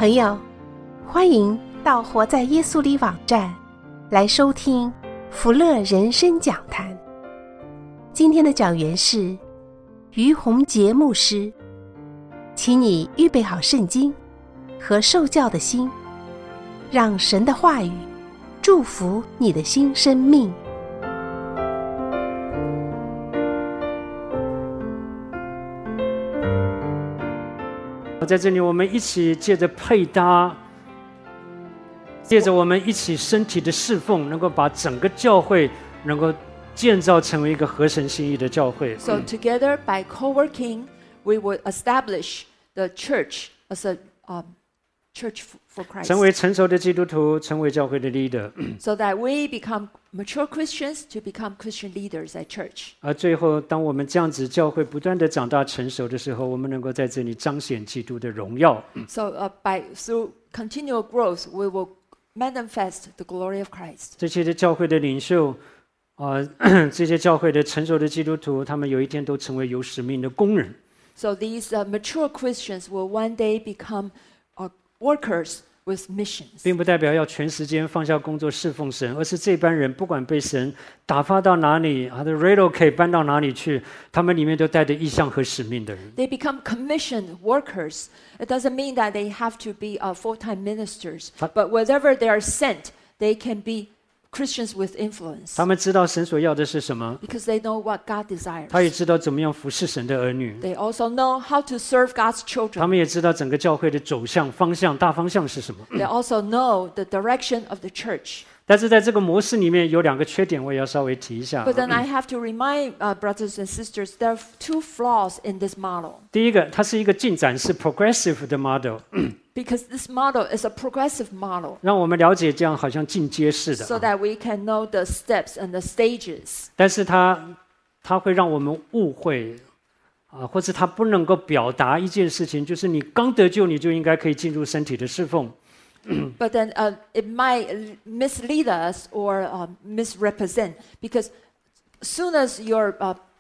朋友，欢迎到活在耶稣里网站来收听福乐人生讲坛。今天的讲员是于洪杰牧师，请你预备好圣经和受教的心，让神的话语祝福你的新生命。 在这里我们一起借着配搭，借着我们一起身体的侍奉，能够把整个教会能够建造成为一个合神心意的教会。 So together by co-working, we will establish the church as a church for Christ. 成为成熟的基督徒，成为教会的 leader。 So that we become mature Christians to become Christian leaders at church. 而最后当我们这样子教会不断的长大成熟的时候，我们能够在这里彰显基督的荣耀。 So through continual growth, we will manifest the glory of Christ. 这些的教会的领袖这些教会的成熟的基督徒，他们有一天都成为有使命的工人。 So these mature Christians will one day become workers with missions. 并不代表要全时间放下工作侍奉神，而是这班人不管被神打发到哪里，他的 relocate 搬到哪里去，他们里面都带着意向和使命的人。 They become commissioned workers. It doesn't mean that they have to be full-time ministers, but wherever they are sent, they can be Christians with influence 他们知道神所要的是什么， because they know what God desires. 他也知道怎么样服侍神的儿女， They also know how to serve God's 他 children. 们也知道整个教会的走向、方向、大方向是什么。 They also know the direction of the church. 但是在这个模式里面有两个缺点，我也要稍微提一下。 But then I have to remind brothers and sisters, there are two flaws in this model. 第一个，它是一个进展式 progressive 的 model， Because this model is a progressive model, 让我们了解这样好像进阶式的 so that we can know the steps and the stages. 但是它会让我们误会或者它不能够表达一件事情，就是你刚得救你就应该可以进入身体的侍奉。 But then it might mislead us or misrepresent, because as soon as you're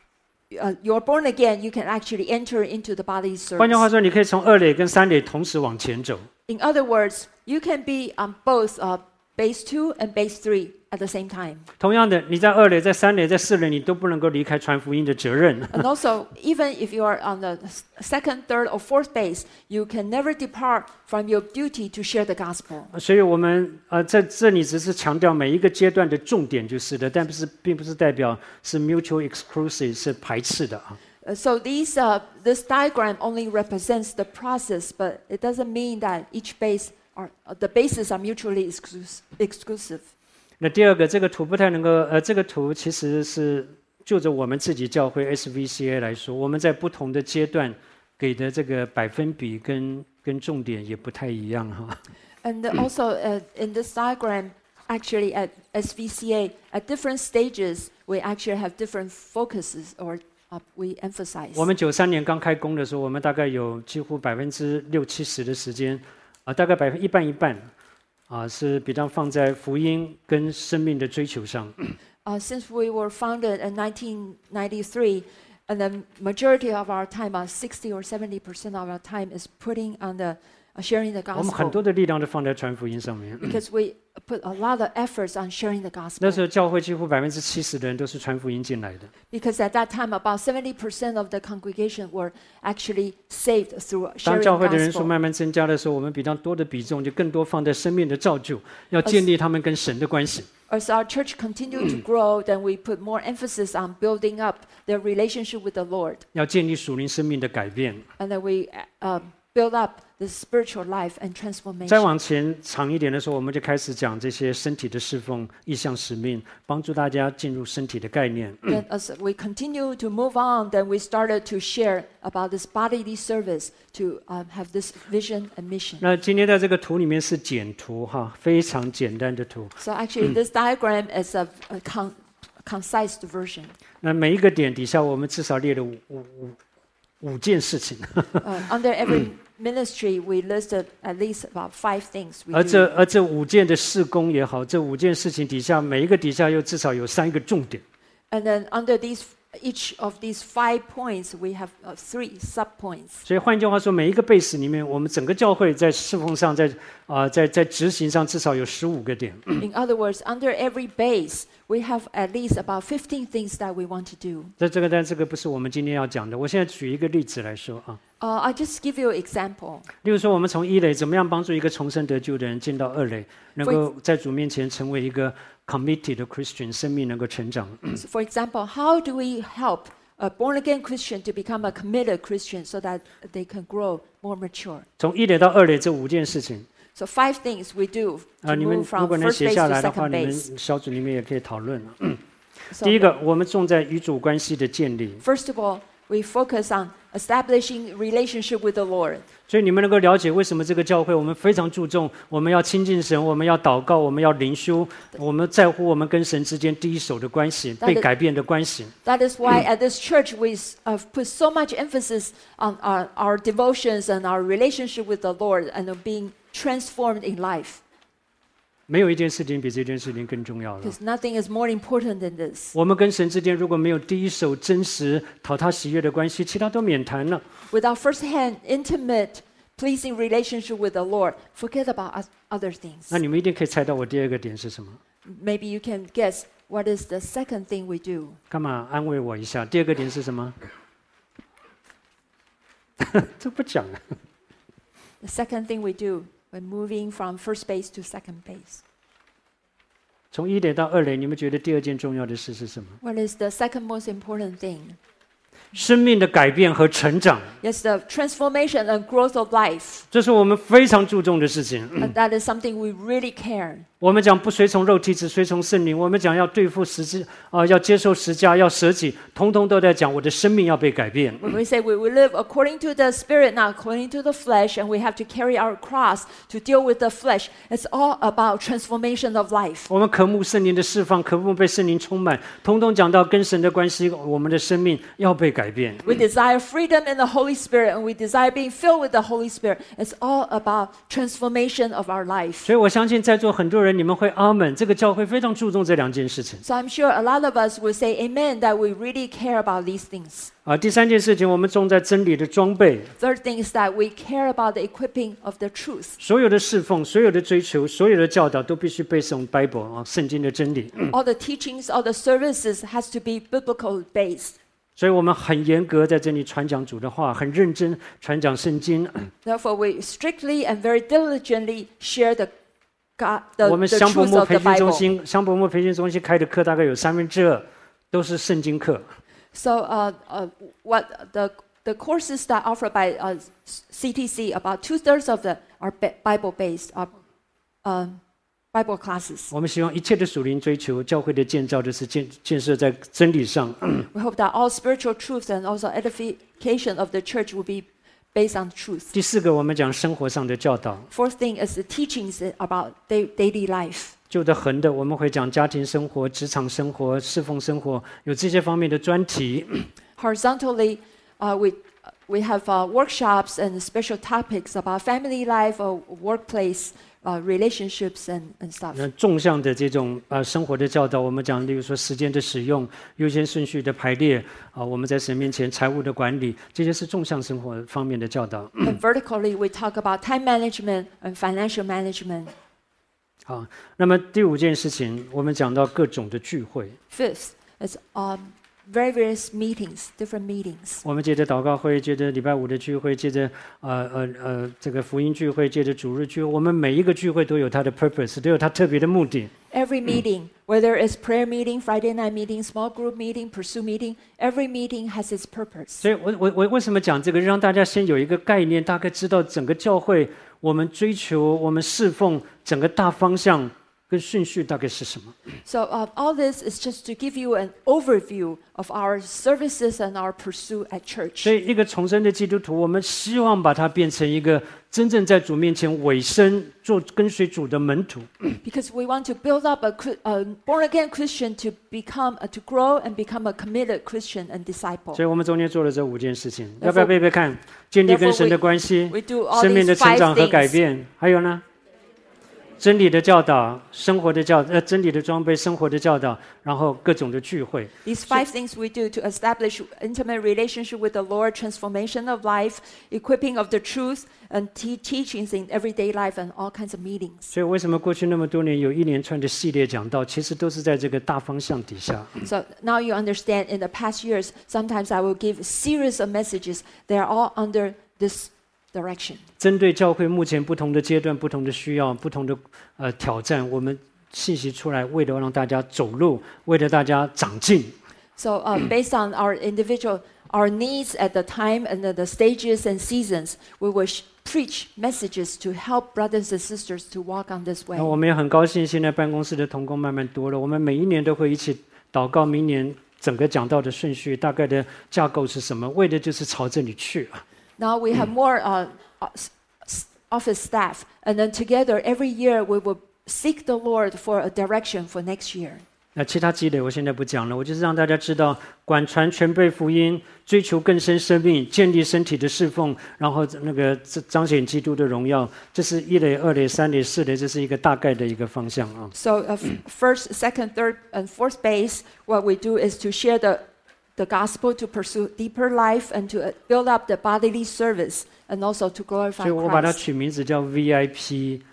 born again, you can actually enter into the body's 换句话 service. 说，你可以从2垒跟3垒同时往前走。 In other words, you can be on both base 2 and base 3 at the same time. 同样的，你在2垒、在3垒、在4垒，你都不能够离开传福音的责任。 And also, even if you are on the second, third, or fourth base, you can never depart from your duty to share the gospel. 所以我们在这里只是强调每一个阶段的重点就是的，但并不是代表是 mutual exclusive 是排斥的啊。 So this diagram only represents the process, but it doesn't mean that each base the bases are mutually exclusive. 那第二个，这个图不太能够这个图其实是就着我们自己教会 SVCA 来说，我们在不同的阶段给的这个百分比跟重点也不太一样哈。 And also in this diagram, actually at SVCA, at different stages, we actually have different focuses or we emphasize. 我们93年刚开工的时候，我们大概有几乎60%-70%的时间大概一半一半是比较放在福音跟生命的追求上。 Since we were founded in 1993, and the majority of our time, 60 or 70% of our time, is putting on the sharing the 我们很 gospel. 多的力量都放在传福音上面。 Because we put a lot of efforts on sharing the 那 gospel. 时候教会几乎70%的人都是传福音进来的。 Because at that time, about 70% of the congregation were actually saved through 当 sharing 教 the 会的人数 gospel. 慢慢增加的时候，我们比较多的比重就更多放在生命的造就，要建立他们跟神的关系。 As our church continued to grow, then we put more emphasis on building up their relationship with the Lord. 要建立属灵生命的改变。 And then we build up the spiritual life and 再 transformation. 往前长一点的时候，我们就开始讲这些身体的侍奉、意向使命，帮助大家进入身体的概念。 Then as we continue to move on, then we started to share about this bodily service to have this vision and mission. 那今天在这个图里面是简图哈，非常简单的图。 So actually, this diagram is a concise version. 那每一个点底下，我们至少列了五件事情。 Under every ministry, we listed at least about 5 things we 而 do. 这5件的事工也好，这5件事情底下，每一个底下又至少有3个重点。 And then under these each of these 5 points, we have 3 sub-points. 所以换句话说，每一个 base 里面，我们整个教会在侍奉上，在执行上至少有15个点。 In other words, under every base, we have at least about 15 things that we want to do. 但这个不是我们今天要讲的。我现在举一个例子来说啊。 I just give you an example. 例如说，我们从1垒怎么样帮助一个重生得救的人进到2垒，能够在主面前成为一个 committed 的 Christian， 生命能够成长。 So for example, how do we help a born-again Christian to become a committed Christian so that they can grow more mature? 从1垒到2垒这5件事情。 So 5 things we do to 你们 move 如 from 果能 first 写 base 下 to 来的话， second 你们 base. 小组里面也可以讨论。 So 第一个，我们重在与主关系的建立。 first of all, we focus on establishing relationship with the Lord. 所以你们能够了解为什么这个教会我们非常注重，我们要亲近神，我们要祷告，我们要灵修，我们在乎我们跟神之间第一手的关系，被改变的关系。 That is why at this church we put so much emphasis on our devotions and our relationship with the Lord and on being transformed in life. 没有一件事情比这件事情更重要了。 Because nothing is more important than this. 我们跟神之间如果没有第一手真实讨他喜悦的关系，其他都免谈了。 Without first-hand, intimate, pleasing relationship with the Lord, forget about other things. 那你们一定可以猜到我第二个点是什么？ Maybe you can guess what is the second thing we do. 干嘛安慰我一下？第二个点是什么？这不讲了。 The second thing we do when moving from first base to second base. 从1垒到2垒，你们觉得第二件重要的事是什么？ What is the second most important thing? 生命的改变和成长， Yes, the transformation and growth of life. 这是我们非常注重的事情。 And that is something we really care. 我们讲不随从肉体，只随从圣灵。我们讲要对付要接受十架，要舍己，通通都在讲我的生命要被改变。 When we say we live according to the Spirit, not according to the flesh, and we have to carry our cross to deal with the flesh, it's all about transformation of life. 我们渴慕圣灵的释放，渴慕被圣灵充满，通通讲到跟神的关系，我们的生命要被改变。 We desire freedom in the Holy Spirit, and we desire being filled with the Holy Spirit. It's all about transformation of our life. 所以我相信在座很多人，你们会阿门。这个教会非常注重这2件事情。 So I'm sure a lot of us will say amen that we really care about these things. 第3件事情，我们重在真理的装备。 Third thing is that we care about the equipping of the truth. 所有的侍奉、所有的追求、所有的教导，都必须背诵 Bible 圣经的真理。 All the teachings, all the services has to be biblical based. 所以我们很严格在这里传讲主的话，很认真传讲圣经。 Therefore, we strictly and very diligently share the God, 我们 the 香柏 truth 木 of 培 the 训中 Bible. 心，香柏木培训中心开的课大概有2/3都是圣经课。 So, what the courses that are offered by CTC, about 2/3 of them are Bible-based, Bible classes. 我们希望一切的属灵追求、教会的建造，都是建设在真理上。 We hope that all spiritual truths and also edification of the church will be based on truth. 第4个，我们讲生活上的教导。 Fourth thing is the teachings about daily life. 旧的横的，我们会讲家庭生活、职场生活、侍奉生活，有这些方面的专题。 Horizontally, we have workshops and special topics about family life or workplace relationships and stuff. 那纵向的这种生活的教导，我们讲，例如说时间的使用、优先顺序的排列我们在神面前财务的管理，这些是纵向生活方面的教导。 And vertically, we talk about time management and financial management. 好，那么第5件事情，我们讲到各种的聚会。 Fifth is various meetings, different meetings. 我们接着祷告会，接着礼拜5的聚会，接着这个福音聚会，接着主日聚会，我们每一个聚会都有它的 purpose， 都有它特别的目的。 Every meeting, whether it's prayer meeting, Friday night meeting, small group meeting, pursue meeting, every meeting has its purpose. 所以我为什么讲这个，让大家先有一个概念，大概知道整个教会我们追求、我们侍奉整个大方向跟顺序大概是什么。 So all this is just to give you an overview of our services and our pursuit at church. 所以一个重生的基督徒，我们希望把它变成一个真正在主面前委身、做跟随主的门徒。 Because we want to build up a born-again Christian to grow and become a committed Christian and disciple. 所以我们中间做了这5件事情，要不要背背看？建立跟神的关系 We do all 生命的 these 成长 5 和改 things. 变，还有呢？ 真理的教导、生活的真理的装备、生活的教导，然后各种的聚会。 These 5 things we do to establish intimate relationship with the Lord, transformation of life, equipping of the truth, and teachings in everyday life, and all kinds of meetings. 所以为什么过去那么多年有一连串的系列讲道，其实都是在这个大方向底下。 So now you understand, in the past years, sometimes I will give a series of messages. They are all under this direction. 针对教会目前不同的阶段、不同的需要、不同的挑战，我们信息出来，为了让大家走路，为了大家长进。 So based on our needs at the time and the stages and seasons, we will preach messages to help brothers and sisters to walk on this way. 那我们也很高兴，现在办公室的同工慢慢多了，我们每一年都会一起祷告，明年整个讲道的顺序、大概的架构是什么，为的就是朝这里去。 Now we have more office staff, and then together every year we will seek the Lord for a direction for next year. 那其他积累我现在不讲了，我就是让大家知道，广传全备福音，追求更深生命，建立身体的侍奉，然后那个彰显基督的荣耀，这是1类、2类、3类、4类，这是一个大概的一个方向啊。 So first, second, third, and fourth base, what we do is to share the gospel, to pursue deeper life, and to build up the bodily service, and also to glorify 所以我把它 Christ. 取名字叫 VIP。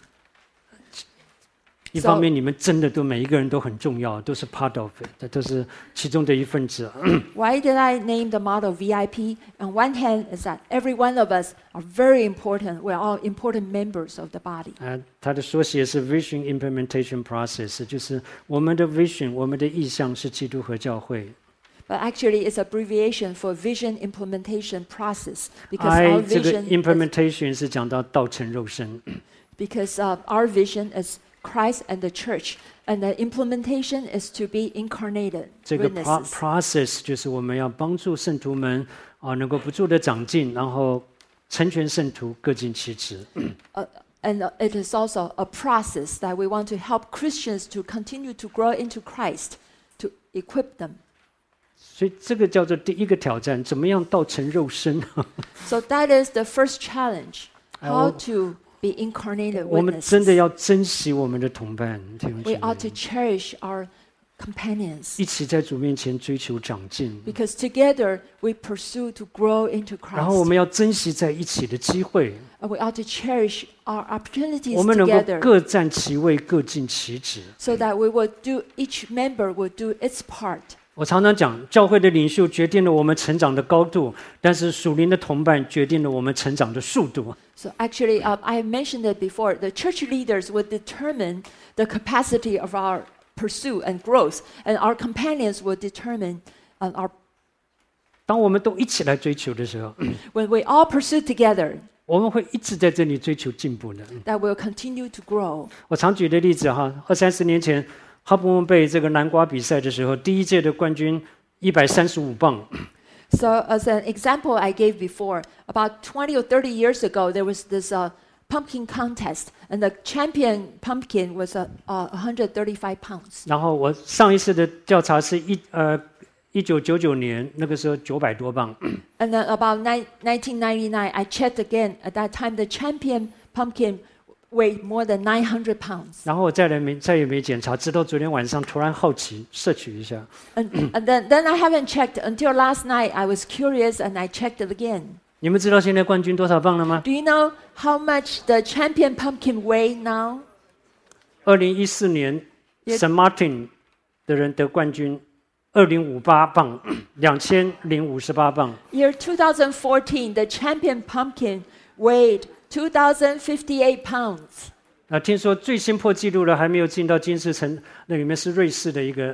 一方面，你们真的都每一个人都很重要，都是 part of it， 都是其中的一份子。 Why did I name the model VIP? On one hand, is that every one of us are very important. We're all important members of the body. 它的缩写是 Vision Implementation Process， 就是我们的 vision， 我们的意向是基督和教会。 But actually, it's abbreviation for vision implementation process, because our 这个 vision implementation 是讲到道成肉身。 because our vision is Christ and the church, and the implementation is to be incarnated 这个 witnesses. process 就是我们要帮助圣徒们能够不住的长进，然后成全圣徒，各尽其职。 And it is also a process that we want to help Christians to continue to grow into Christ, to equip them. 所以这个叫做第一个挑战，怎么样道成肉身？ So that is the first challenge, how to be incarnated 我们真 witnesses. 的要珍惜我们的同伴，弟兄姐 We ought to 妹， cherish our companions, 一起在主面前追求长进。 because together we pursue to grow into 然后我 Christ. 们要珍惜在一起的机会， And we ought to cherish our opportunities 我们能够 together, 各占其位，各尽其职。 so that we will do, each member will do its part. 我常常讲，教会的领袖决定了我们成长的高度，但是属灵的同伴决定了我们成长的速度。 So actually, I mentioned it before. The church leaders will determine the capacity of our pursuit and growth, and our companions will determine our. 当我们都一起来追求的时候， When we all pursue together, 我们会一直在这里追求进步的。 that will continue to grow. 我常举的例子哈，20-30年前，哈伯蒙被这个南瓜比赛的时候，第一届的冠军135磅。 So as an example I gave before, about 20 or 30 years ago, there was this pumpkin contest, and the champion pumpkin was 135 pounds. 然后我上一次的调查是1999年，那个时候900多磅。 And then about 1999, I checked again. At that time, the champion pumpkin weighed more than 900 pounds. 然后我再也没检查，直到昨天晚上突然好奇摄取一下， And then I haven't checked until last night. I was curious and I checked it again. 你们知道现在冠军多少磅了吗？ Do you know how much the champion pumpkin weigh now? 2014年 St. Martin 的人得冠军，2058磅，2058磅。 Year 2014, the champion pumpkin weighed 2,058 pounds. 听说最新破纪录的还没有进到金氏城，那里面是瑞士的一个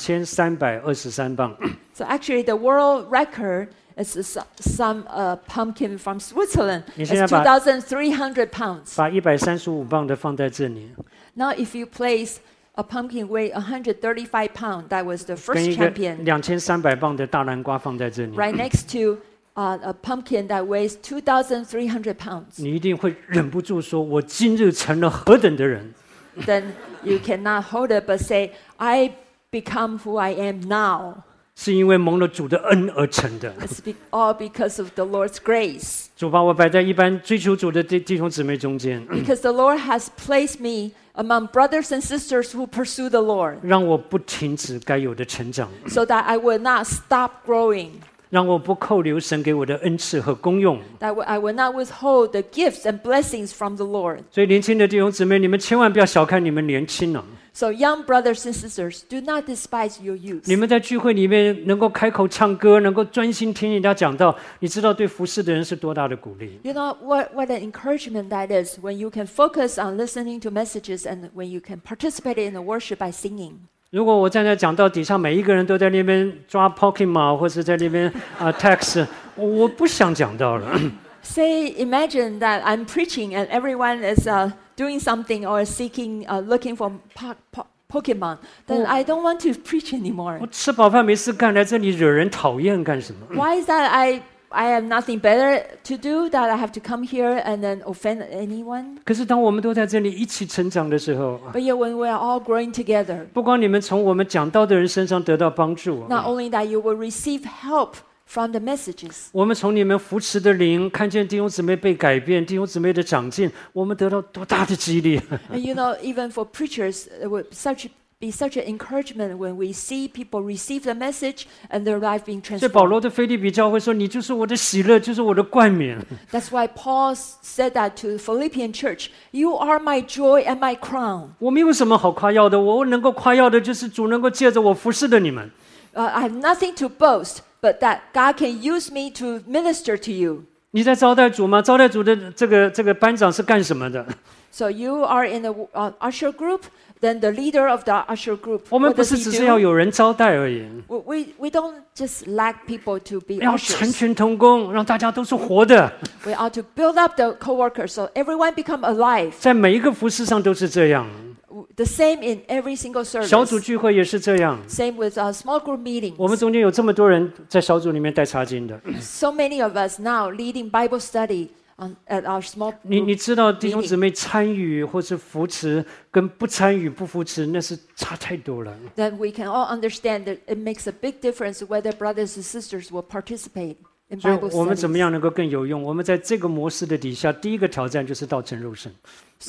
2323磅。 So actually, the world record is some pumpkin from Switzerland. It's 2,300 pounds. 把135磅的放在这里， Now, if you place a pumpkin weigh 135 pounds, that was the 跟 first 一个 champion, 2300磅的大南瓜放在这里， right next to a pumpkin that weighs 2,300 pounds, 你一定会忍不住说：“我今日成了何等的人。” then you cannot hold it but say, I become who I am now. 是因为蒙了主的恩而成的。 It's all because of the Lord's grace. 主把我摆在一般追求主的弟兄姊妹中间， Because the Lord has placed me among brothers and sisters who pursue the Lord, 让我不停止该有的成长， so that I will not stop growing, 让我不扣留神给我的恩赐和功用。 that I will not withhold the gifts and blessings from the Lord. 所以年轻的弟兄姊妹，你们千万不要小看你们年轻了。 So young brothers and sisters, do not despise your youth. 你们在聚会里面能够开口唱歌，能够专心听人家讲道，你知道对服侍的人是多大的鼓励。 You know what an encouragement that is when you can focus on listening to messages and when you can participate in the worship by singing. 如果我站在讲道底下，每一个人都在那边抓 Pokemon 或者在那边text， 我不想讲道了。 Say, imagine that I'm preaching and everyone is doing something or seeking, looking for Pokemon. Then I don't want to preach anymore. 我吃饱饭没事干，来这里惹人讨厌干什么？ Why is that I have nothing better to do that I have to come here and then offend anyone? 可是当我们都在这里一起成长的时候， But yet when we are all growing together, 不光你们从我们讲道的人身上得到帮助， not only that you will receive help from the messages, 我们从你们扶持的灵看见弟兄姊妹被改变，弟兄姊妹的长进，我们得到多大的激励！ and you know, even for preachers, it would be such an encouragement when we see people receive the message and their life being 所以保罗 transformed. 的腓立比教会说：“你就是我的喜乐，就是我的冠冕。 That's why Paul said that to the Philippian church, you are my joy and my crown. 我们有什么好夸耀的？我能够夸耀的就是主能够借着我服侍的你们。 I have nothing to boast, but that God can use me to minister to you. 你在招待组吗？招待组的这个班长是干什么的？ So you are in the usher group, then the leader of the usher group, 我们 what 不 does 是 he 只是要 do? 有人招待而已， We don't just lack people to be 要成 ushers. 全同工，让大家都是活的， We ought to build up the co-workers so everyone become alive. 在每一个服侍上都是这样。 The same in every single 小组 service. 聚会也是这样。 Same with small group meetings. 我们中间有这么多人在小组里面带查经的， So many of us now leading Bible study at our small 你 group. 知道弟兄姊妹参与或是扶持，跟不参与不扶持，那是差太多了。 Then we can all understand that it makes a big difference whether brothers and sisters will participate in 所以 Bible 我们怎么 studies. 样能够更有用？我们在这个模式的底下，第一个挑战就是道成肉身。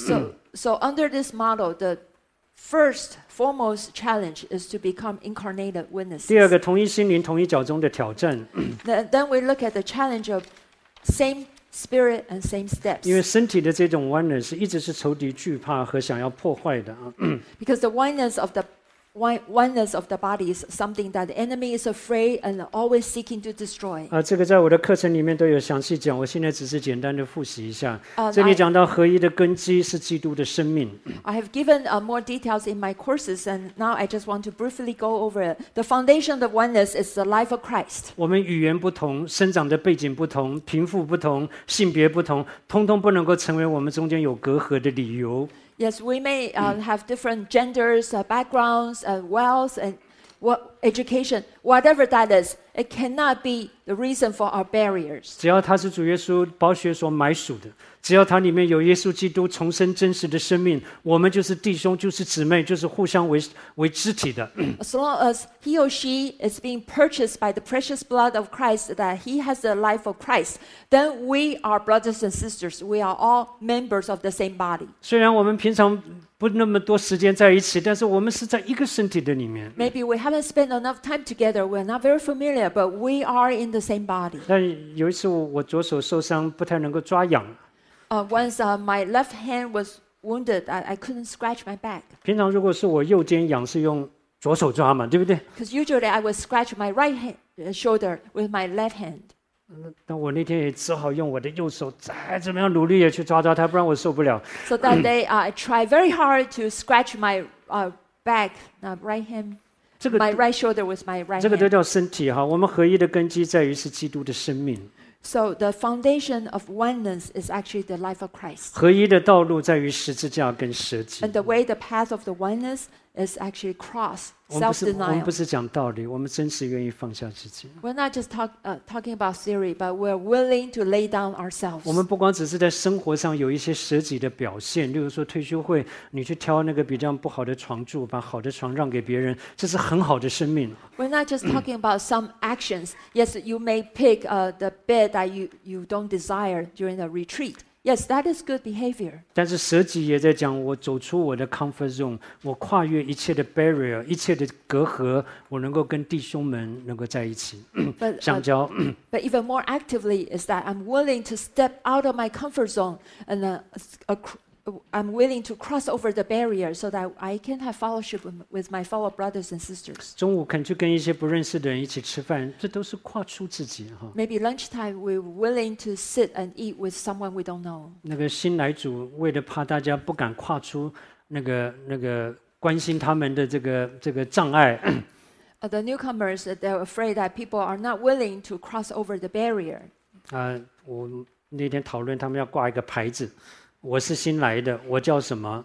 So under this model, the first foremost challenge is to become incarnated 第二 witnesses. 个，同一心灵、同一脚中的挑战， Then we look at the challenge of same spirit and same 因为 steps. 身体的这种 oneness 一直是仇敌惧怕和想要破坏的啊。 Because the oneness of the body is something that the enemy is afraid and always seeking to destroy. 这个在我的课程里面都有详细讲，我现在只是简单的复习一下。 那这里讲到合一的根基是基督的生命， I have given more details in my courses, and now I just want to briefly go over it. The foundation of oneness is the life of Christ. 我们语言不同，生长的背景不同，贫富不同，性别不同，通通不能够成为我们中间有隔阂的理由。 Yes, we may have different genders, backgrounds, wealth, and education, whatever that is. It cannot be the reason for our barriers. 只要他是主耶稣宝血所买属的，只要它里面有耶稣基督重生真实的生命，我们就是弟兄，就是姊妹，就是互相为肢体的。 As long as he or she is being purchased by the precious blood of Christ, that he has the life of Christ, then we are brothers and sisters. We are all members of the same body. 虽然我们平常不那么多时间在一起，但是我们是在一个身体的里面。 Maybe we haven't spent enough time together. We're not very familiar, but we are in the same body. 但有一次我左手受伤，不太能够抓痒。 Once my left hand was wounded, I couldn't scratch my back. 平常如果是我右肩痒，是用左手抓嘛，对不对？ Because usually I would scratch my right shoulder with my left hand. 但我那天也只好用我的右手，再怎么样努力也去抓它，不然我受不了。 So that day I tried very hard to scratch my back, right hand, 这个 my right shoulder with my right 这个都 hand. 叫身体哈。我们合一的根基在于是基督的生命， So the foundation of oneness is actually the life of Christ. 合一的道路在于十字架跟舍己。 And the way, the path of the oneness is actually cross, 我们不 self-denial. 是讲道理，我们真实愿意放下自己。 We're not just talking about theory, but we're willing to lay down ourselves. 我们不光只是在生活上有一些舍己的表现，例如说退休会，你去挑那个比较不好的床住，把好的床让给别人，这是很好的生命。 We're not just talking about some actions. Yes, you may pick the bed that you don't desire during the retreat. Yes, that is good behavior. 但是舍己也在讲，我走出我的 comfort zone， 我跨越一切的 barrier， 一切的隔阂，我能够跟弟兄们能够在一起相交。 But even more actively is that I'm willing to step out of my comfort zone and I'm willing to cross over the barrier so that I can have fellowship with my fellow brothers and sisters. 中午肯去跟一些不认识的人一起吃饭，这都是跨出自己哈。 Maybe lunchtime we're willing to sit and eat with someone we don't know. 那个新来主为了怕大家不敢跨出那个关心他们的这个障碍。 The newcomers, they're afraid that people are not willing to cross over the barrier. 我那天讨论他们要挂一个牌子。我是新来的，我叫什么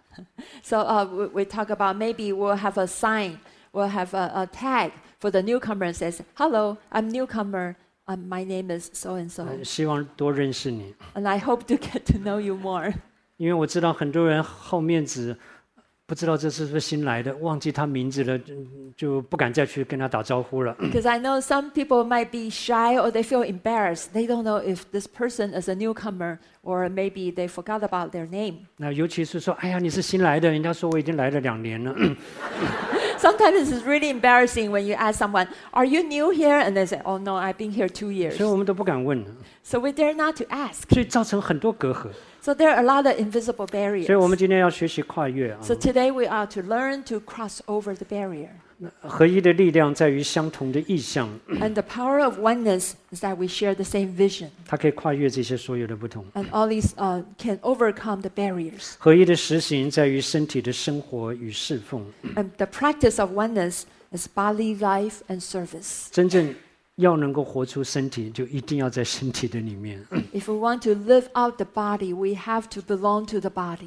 So we talk about maybe we'll have a sign, we'll have a tag for the newcomer says, "Hello, I'm newcomer. My name is so and so." 希望多认识你。 And I hope to get to know you more. 因为我知道很多人好面子，不知道这是不是新来的，忘记他名字了，就不敢再去跟他打招呼了。 Because I know some people might be shy or they feel embarrassed. They don't know if this person is a newcomer or maybe they forgot about their name. 那尤其是说，哎呀，你是新来的，人家说我已经来了2年了。 Sometimes it's really embarrassing when you ask someone, "Are you new here?" And they say, "Oh no, I've been here 2 years." 所以我们都不敢问了， So we dare not to ask. 所以造成很多隔阂。 So there are a lot of invisible 所以我 barriers. 们今天要学习跨越啊。 So today we are to learn to cross over the barrier. 合一的力量在于相同的意向， And the power of oneness is that we share the same vision. 它可以跨越这些所有的不同。 And all these can overcome the barriers. 合一的实行在于身体的生活与侍奉。 And the practice of oneness is bodily life and service. 真正要能够活出身体，就一定要在身体的里面。 If we want to live out the body, we have to belong to the body.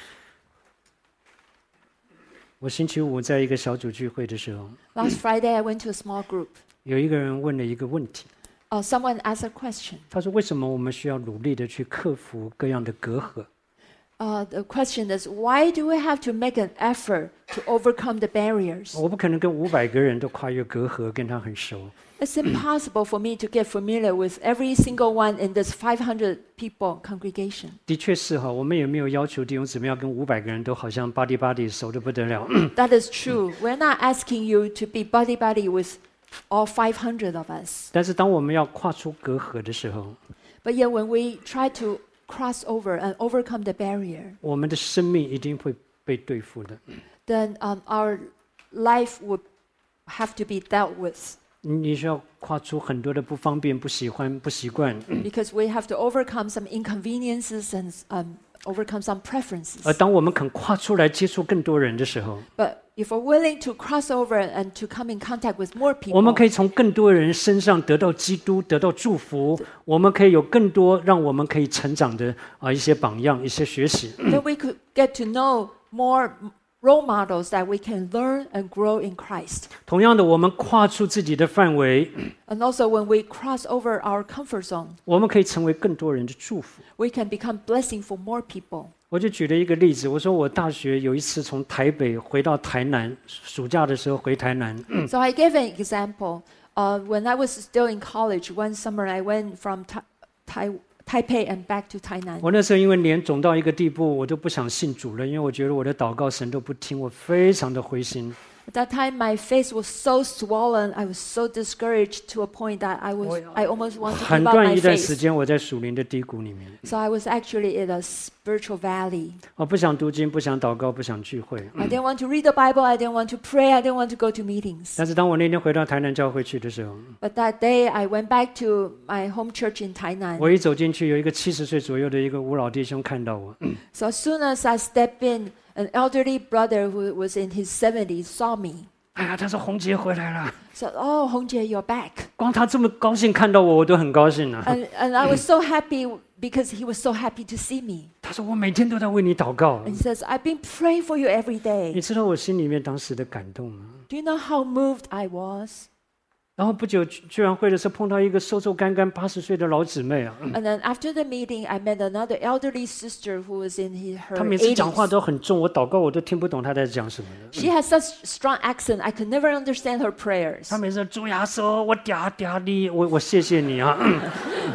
我星期五在一个小组聚会的时候， Last Friday, I went to a small group. 有一个人问了一个问题， Someone asked a question. 他说：“为什么我们需要努力的去克服各样的隔阂？” The question is, why do we have to make an effort to overcome the barriers? 我不可能跟500个人都跨越隔阂，跟他很熟。 It's impossible for me to get familiar with every single one in this 500 people congregation. 的确是哈，我们也没有要求弟兄姊妹要跟500个人都好像buddy 熟得不得了。 That is true. We're not asking you to be buddy with all 500 of us. 但是当我们要跨出隔阂的时候， But yet when we try to cross over and overcome the barrier, 我们的生命一定会被对付的。 then our life would have to be dealt with. 你需要跨出很多的不方便、不喜欢、不习惯， Because we have to overcome some inconveniences and overcome some preferences. 而当我们肯跨出来接触更多人的时候， But if we're willing to cross over and to come in contact with more 我们 people, 可以从更多人身上得到基督，得到祝福。我们可以有更多让我们可以成长的一些榜样、一些学习。 then we could get to know more role models that we can learn and grow in Christ. 同样的，我们跨出自己的范围， And also when we cross over our comfort zone, 我们可以成为更多人的祝福。 we can become blessing for more people. 我就举了一个例子，我说我大学有一次从台北回到台南，暑假的时候回台南， So I gave an example. When I was still in college, one summer I went from Taipei and back to Tainan. 我那时候因为脸肿到一个地步，我都不想信主了，因为我觉得我的祷告神都不听，我非常的灰心。 At that time, my face was so swollen. I was so discouraged to a point that I almost want to 很 give up 短 my 一段时 face. 间，我在属灵的低谷里面， So I was actually in a spiritual valley. 我不想读经，不想祷告，不想聚会。 I didn't want to read the Bible. I didn't want to pray. I didn't want to go to meetings. 但是当我那天回到台南教会去的时候， But that day, I went back to my home church in Tainan. 我一走进去，有一个70岁左右的一个吴老弟兄看到我， So as soon as I stepped in, an elderly brother who was in his 70s saw me. 哎呀，他说洪杰回来了。 So, "Oh, Hongjie, you're back." 光他这么高兴看到我，我都很高兴了。 And I was so happy because he was so happy to see me. 他说我每天都在为你祷告。 And he says, "I've been praying for you every 你 day." 知道我心里面当时的感动吗？ Do you know how moved I was? 然后不久聚完会的时候，碰到一个瘦瘦干干80岁的老姊妹啊， And then after the meeting, I met another elderly sister who was in her 她每次讲话 80s. 都很重，我祷告我都听不懂她在讲什么的。 She has such strong accent, I could never understand her prayers. 她每次主耶稣，我嗲嗲你，我谢谢你啊。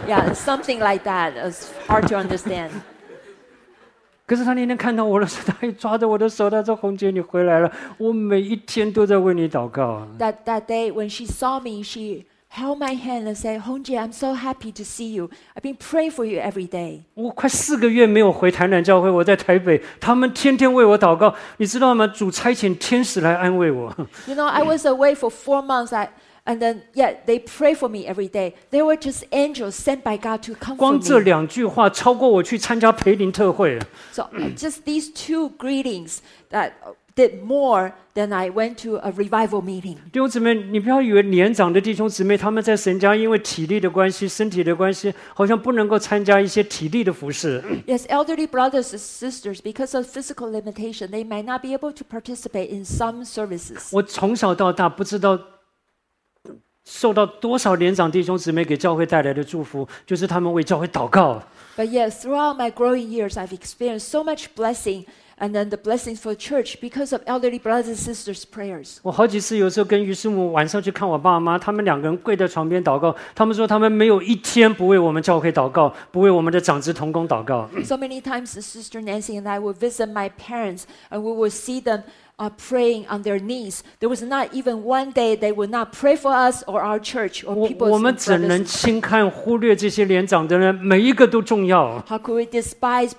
Yeah, something like that. It's hard to understand. 可是他那天看到我的时候，他一抓着我的手，他说：“红姐，你回来了，我每一天都在为你祷告。” That day when she saw me, she held my hand and said, "Hongjie, I'm so happy to see you. I've been praying for you every day." 我快4个月没有回台南教会，我在台北，他们天天为我祷告，你知道吗？主差遣天使来安慰我。 You know, I was away for 4 months. And then, yeah, they pray for me every day. They were just angels sent by God to comfort 光这 me. 2句话超过我去参加培灵特会。 So just these 2 greetings that did more than I went to a revival meeting. 弟兄姊妹，你不要以为年长的弟兄姊妹他们在神家因为体力的关系、身体的关系，好像不能够参加一些体力的服事。 Yes, elderly brothers and sisters, because of physical limitation, they might not be able to participate in some services. 我从小到大不知道受到多少年长弟兄姊妹给教会带来的祝福，就是他们为教会祷告。 But yet, throughout my growing years, I've experienced so much blessing, and then the blessings for church because of elderly brothers and sisters' prayers. 我好几次有时候跟于师母晚上去看我爸妈，他们2个人跪在床边祷告，他们说他们没有一天不为我们教会祷告，不为我们的长子同工祷告。 So many times, the sister Nancy and I would visit my parents, and we would see them praying on their knees. There was not even one day they would not pray for us or our church or people's 我们怎能轻看忽略这些年长的人？每一个都重要。 How could we despise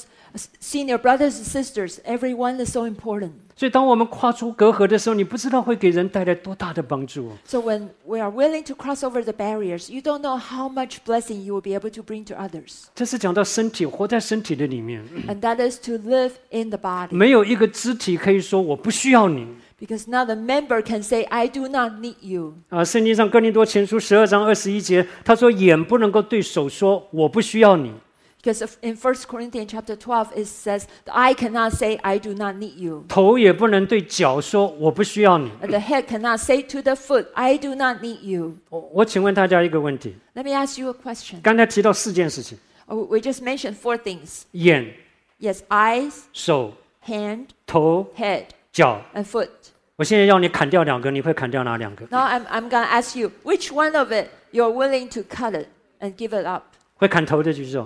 senior brothers and sisters? Everyone is so important. 所以，当我们跨出隔阂的时候，你不知道会给人带来多大的帮助。 So when we are willing to cross over the barriers, you don't know how much blessing you will be able to bring to others. 这是讲到身体，活在身体的里面。 And that is to live in the body. 没有一个肢体可以说我不需要你。 Because now the member can say, "I do not need you." 圣经上哥林多前书12章21节，他说：“眼不能够对手说我不需要你。” Because in 1 Corinthians chapter 12, it says, "The eye cannot say, I do not need you." 头也不能对脚说我不需要你。 And the head cannot say to the foot, "I do not need you." 我请问大家一个问题， Let me ask you a question. 刚才提到4件事情： We just mentioned 4 things. 眼、 Yes, eyes, 手、 hand, 头、 head, 脚。 and foot. 我现在要你砍掉2个，你会砍掉哪2个？ Now I'm going to ask you, which one of it you're willing to cut it and give it up? 会砍头的举手，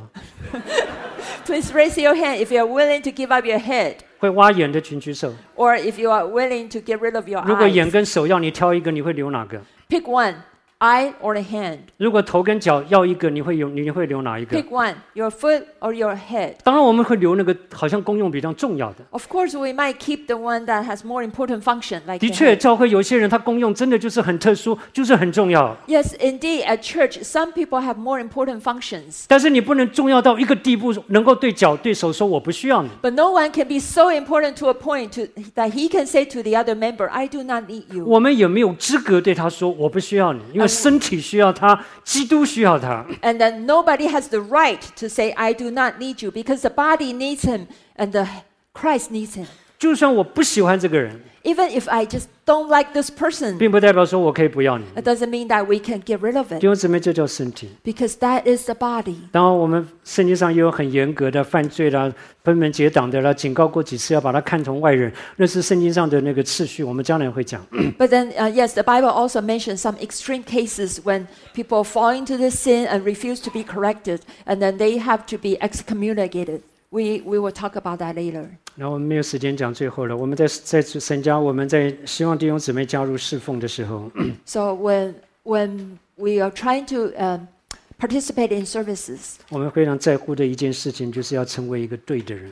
Please raise your hand if you're willing to give up your head, 会挖眼的请举手。 or if you are willing to get rid of your 如果眼 eyes. 跟手要你挑一个，你会留哪个？ Pick one, eye or the hand. 如果头跟脚要一个，你会留哪一个？ Pick one, your foot or your head. 当然，我们会留那个好像功用比较重要的。 Of course, we might keep the one that has more important function, like 的 the 确， head. 教会有些人他功用真的就是很特殊，就是很重要。 Yes, indeed, at church, some people have more important functions. 但是你不能重要到一个地步，能够对脚对手说我不需要你。 But no one can be so important to a point that he can say to the other member, "I do not need you." 我们也没有资格对他说我不需要你，因为身体需要他，基督需要他。 And then nobody has the right to say, "I do not need you," because the body needs him and the Christ needs him. 就算我不喜欢这个人， Even if I just don't like this person, 并不代表说我可以不要你。 it doesn't mean that we can get rid of 弟 it, 兄姊妹，这叫身体。 because that is the body. 当然，我们圣经上也有很严格的犯罪啦、分门结党的啦，警告过几次要把他看成外人，那是圣经上的那个次序，我们将来会讲。 But then, yes, the Bible also mentions some extreme cases when people fall into the sin and refuse to be corrected, and then they have to be excommunicated. We will talk about that later. 然后我们没有时间讲最后了。我们在神家，我们在希望弟兄姊妹加入侍奉的时候， So when we are trying to participate in services, 我们非常在乎的一件事情，就是要成为一个对的人。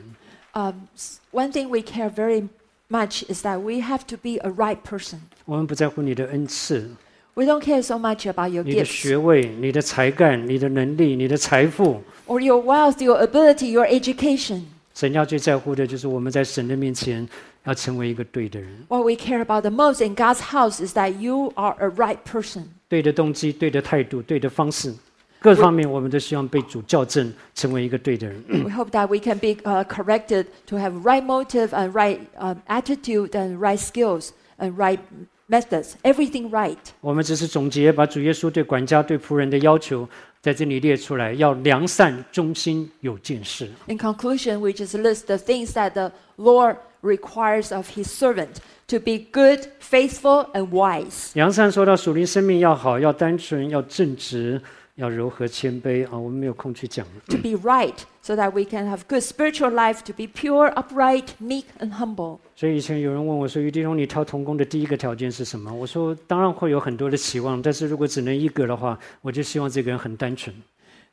one thing we care very much is that we have to be a right person. 我们不在乎你的恩赐、 We don't care so much about your 你的 gifts 学位、你的才干、你的能力、你的财富。 or your wealth, your ability, your education. 神家最在乎的就是我们在神的面前要成为一个对的人。 What we care about the most in God's house is that you are a right person. 对的动机、对的态度、对的方式，各方面我们都希望被主校正，成为一个对的人。 We hope that we can be corrected to have right motive and right attitude and right skills and right methods, everything right. 我们只是总结，把主耶稣对管家、对仆人的要求在这里列出来，要良善、忠心、有见识。 In conclusion, we just list the things that the Lord requires of His servant to be good, faithful, and wise. 良善说到属灵生命要好，要单纯，要正直， 要柔和谦卑啊，我们没有空去讲了。 to be right, so that we can have good spiritual life, to be pure, upright, meek, and humble. 所以以前有人问我说：“于弟兄，你挑同工的第一个条件是什么？”我说：“当然会有很多的期望，但是如果只能一个的话，我就希望这个人很单纯。”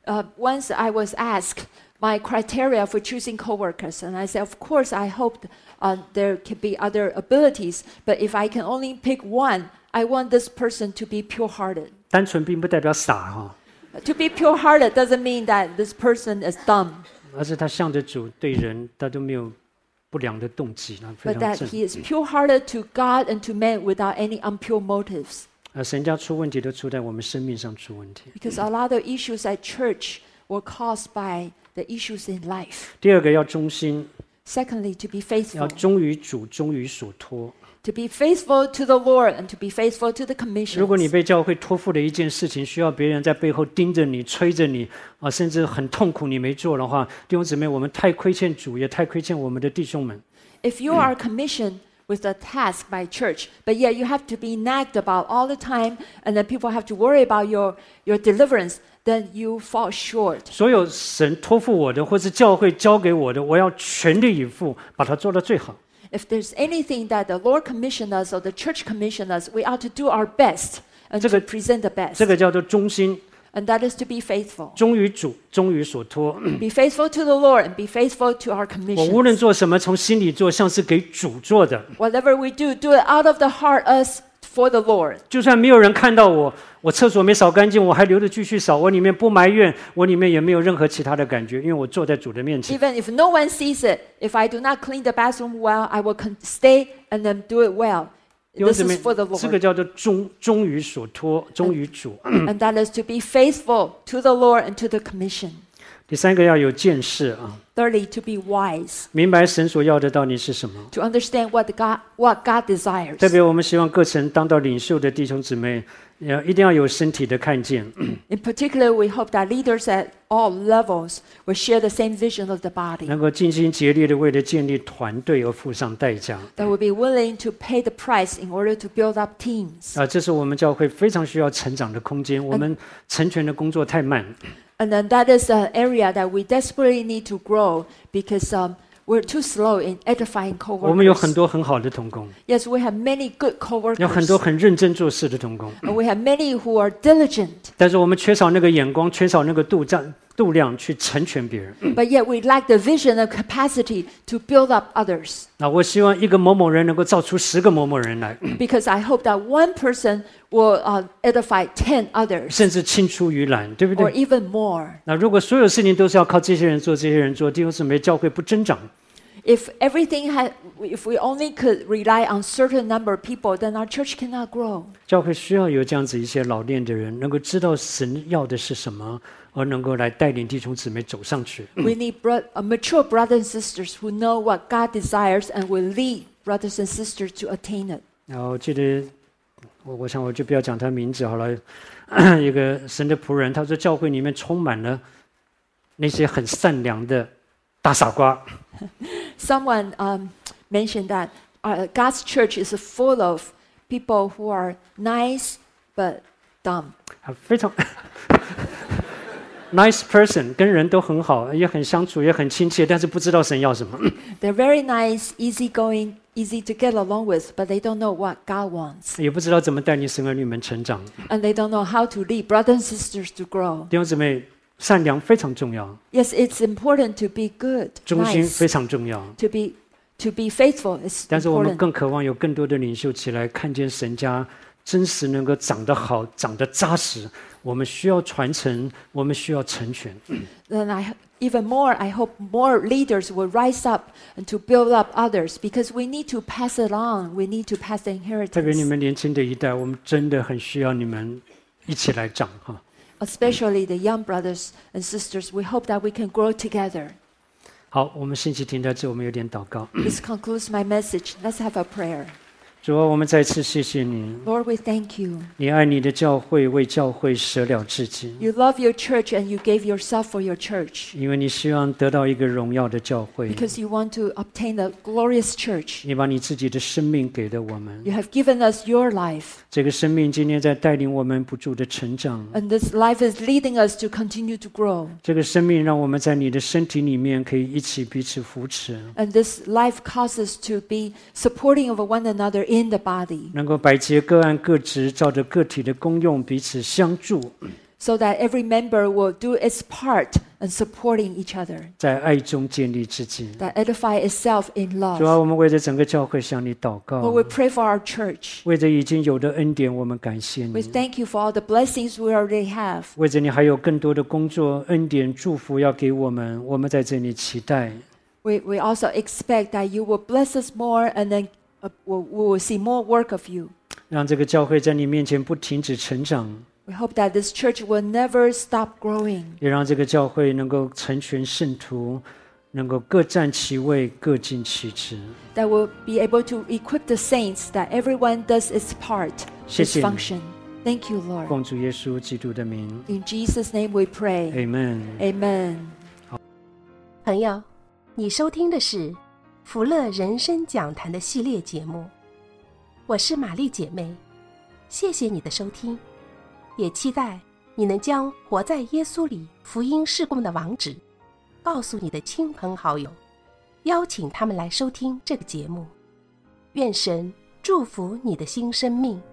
Once I was asked my criteria for choosing coworkers, and I said, of course, I hope there can be other abilities, but if I can only pick one, I want this person to be pure-hearted. 单纯并不代表傻哈， To be pure-hearted doesn't mean that this person is dumb, 而是他向着主对人，他都没有不良的动机，那非 but 常 that 正。 he is pure-hearted to God and to men without any impure motives. 神家出问题都出在我们生命上出问题。 Because a lot of issues at church were caused by the issues in life. 第二个要忠心， Secondly, to be 要 faithful. 忠于主，忠于所托。 To be faithful to the Lord and to be faithful to the 如果你 commissions. 被教会托付的一件事情，需要别人在背后盯着你、催着你啊，甚至很痛苦，你没做的话，弟兄姊妹，我们太亏欠主，也太亏欠我们的弟兄们。 If you are commissioned with a task by church, but yet you have to be nagged about all the time, and then people have to worry about your deliverance, then you fall short. 所有神托付我的，或是教会交给我的，我要全力以赴，把它做到最好。 If there's anything that the Lord commissioned us or the church commissioned us, we ought to do our best and to present the best. 这个叫做忠心， And that is to be faithful. 忠于主，忠于所托。 Be faithful to the Lord and be faithful to our 我无论 commissions. 做什么，从心里做，像是给主做的。 Whatever we do, do it out of the heart as for the Lord. 就算没有人看到我，我厕所没扫干净，我还留着继续扫。我里面不埋怨，我里面也没有任何其他的感觉，因为我坐在主的面前。 Even if no one sees it, if I do not clean the bathroom well, I will stay and then do it well. 弟兄 This 姊妹 is for the 这个 Lord. 叫做忠于所托，忠于主。 And that is to be faithful to the Lord and to the commission. 第三个要有见识啊， Thirdly, to be wise, 明白神所要的到底是什么。 to understand what God desires. 特别我们希望各城当到领袖的弟兄姊妹，一定要有身体的看见。 In particular, we hope that leaders at all levels will share the same vision of the body, 能够尽心竭力的为了建立团队而付上代价 that will be willing to pay the price in order to build up teams. 啊！这是我们教会非常需要成长的空间。我们成全的工作太慢， And then that is an area that we desperately need to grow because we're too slow in edifying 我们有很 coworkers. 多很好的同工， Yes, we have many good 有很多 coworkers, 很认真做事的同工， and we have many who are diligent, 但是我们缺少那个眼光，缺少那个度量去成全别人。 but yet we lack the vision and capacity to build up others. 那我希望一个某某人能够造出10个某某人来， Because I hope that one person will edify 10 others 甚至青出于蓝，对不 or 对？ even more. 那如果所有事情都是要靠这些人做，这些人做，弟兄姊妹，教会不增长。 If we only could rely on certain number of people, then our church cannot grow. 教会需要有这样子一些老练的人，能够知道神要的是什么，而能够来带领弟兄姊妹走上去。 We need mature brothers and sisters who know what God desires and will lead brothers and sisters to attain it. 然后记得，我想我就不要讲他名字好了。一个神的仆人，他说教会里面充满了那些很善良的大傻瓜。 Someone mentioned that God's church is full of people who are nice but dumb. 非常nice person， 跟人都很好，也很相处，也很亲切，但是不知道神要什么。 They're very nice, easygoing, easy to get along with, but they don't know what God wants. 也不知道怎么带领神儿女们成长。 And they don't know how to lead brothers and sisters to grow. 弟兄姊妹，善良非常重要， Yes, it's important to be good, 忠心 nice, 非常重要。 to be faithful is 但是我们 important. 更渴望有更多的领袖起来，看见神家真实能够长得好、长得扎实。我们需要传承，我们需要成全。 Then even more, I hope more leaders will rise up and to build up others because we need to pass it on. We need to pass the 特别你 inheritance. 们年轻的一代，我们真的很需要你们一起来长哈。 Especially the young brothers and sisters, we hope that we can grow together. 好，我们信息停在这，我们有点祷告。 This concludes my message. Let's have a prayer. 主啊，我们再次谢谢你， Lord, we thank you. 你爱你的教会，为教会舍了自己， You love your church and you gave yourself for your church 因为你希望得到一个荣耀的教会， because you want to obtain a glorious church. 你把你自己的生命给了我们， You have given us your life, 这个生命今天在带领我们不住的成长， and this life is leading us to continue to grow. 这个生命让我们在你的身体里面可以一起彼此扶持， And this life causes us to be supporting of one another in the body, 能够百节各按各职，照着个体的功用彼此相助， so that every member will do its part in supporting each other, 在爱中建立自己。 that edify itself in 主啊， love. 我们为着整个教会向你祷告， Lord, we pray for our church. 为着已经有的恩典，我们感谢 We 你。 thank you for all the blessings we already have. 为着你还有更多的工作、恩典、祝福要给我们，我们在这里期待。 We also expect that you will bless us more, and then we will see more work of you. 让这个教会在你面前不停止成长， We hope that this church will never stop growing, 也让这个教会能够成全圣徒，能够各占其位，各尽其职。 that will be able to equip the saints, that everyone does its part, 谢 its 谢你。 function. Thank you, Lord. 奉主耶稣基督的名 In Jesus' name we pray. ，Amen。 Amen. 朋友，你收听的是福乐人生讲坛的系列节目，我是玛丽姐妹，谢谢你的收听，也期待你能将活在耶稣里福音事工的网址告诉你的亲朋好友，邀请他们来收听这个节目。愿神祝福你的新生命。